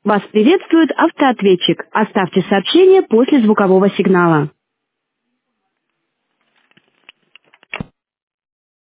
Вас приветствует автоответчик. Оставьте сообщение после звукового сигнала.